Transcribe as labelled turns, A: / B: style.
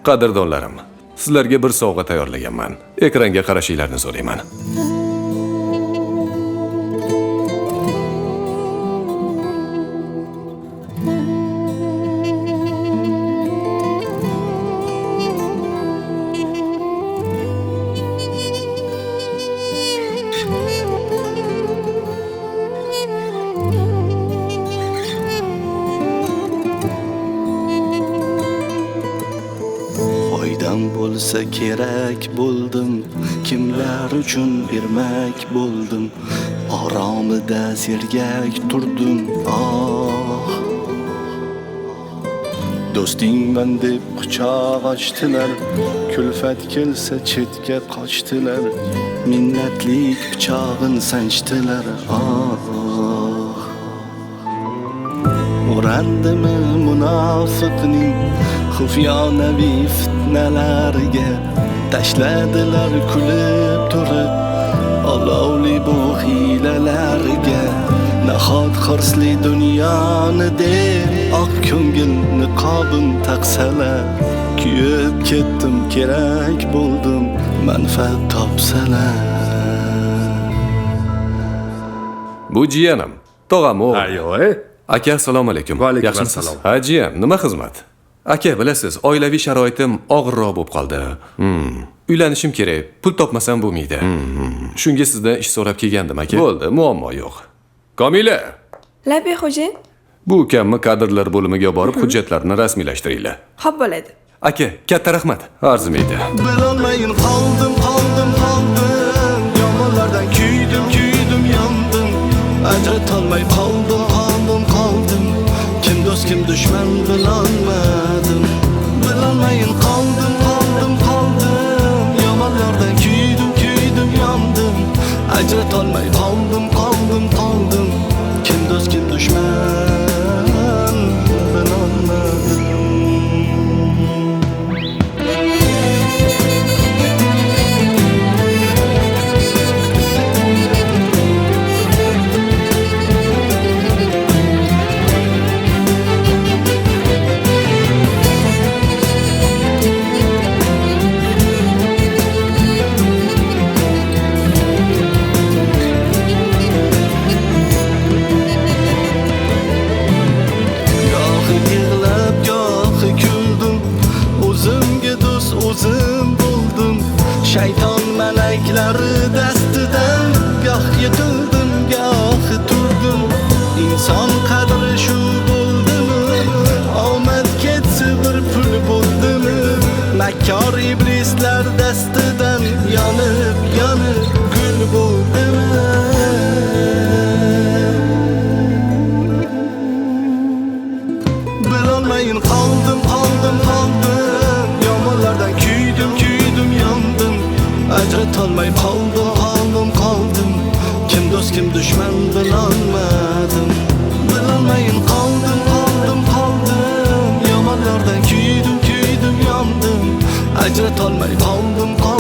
A: Qadrdonlarim, sizlarga bir sovg'a tayyorlaganman. Ekranga qarashinglarni so'rayman.
B: Bo'lsa kerak bo'ldim, kimlar uchun ermak bo'ldim, oromida sergak turdim. Do'stingman deb quchoq ochdilar, kulfat kelsa chetga qochdilar, minnatlik pichog'in sanchdilar. O'randimi munofiqning xufyonaviy fitnalarga, tashladilar kulib turib olovli bu hiylalarga. Nahot hirsli dunyoni deb oq ko'ngil niqobin taqsalar, kuyib ketdim kerak bo'ldim manfaat topsalar.
A: Bu jiyanim, tog'am o'g'li.
C: Ayoy.
A: Aka, assalomu alaykum.
C: Va alaykum
A: Yaxshimisiz?
C: assalom.
A: Ha, jiyan, nima xizmat? Aka, bilasiz, oilaviy sharoitim og'irroq bo'lib qoldi. Uylanishim kerak, pul topmasam bo'lmaydi. Shunga sizdan ish so'rab kelgandim, aka. Bo'ldi, muammo yo'q. Komila,
D: Labi xo'jayin.
A: bu ukamni kadrlar bo'limiga borib hujjatlarni rasmiylashtiringlar.
D: Xo'p bo'ladi.
A: Aka, katta rahmat. Arzimaydi.
B: Bilolmayin qoldim, yomonlardan kuydim, yondim, ajratolmay qoldim. Kim do'st, kim dushman bilolmadim. Bilolmayin qoldim, yomonlardan kuydim, yondim, ajratolmay qoldim. Kim do'st, kim dushman bilolmadim. Shayton malaklari dastidan goh yiqildim, goh turdim. Inson qadri shu bo'ldimi? Omad ketsa bir pul bo'ldimi? Makkor iblislar dastidan yonib gul bo'ldimi? Bilolmayin qoldim, yomonlardan kuydim, yondim, ajratolmay qoldim. Kim do'st, kim dushman bilolmadim. Bilolmayin qoldim, yomonlardan kuydim, yondim, ajratolmay qoldim.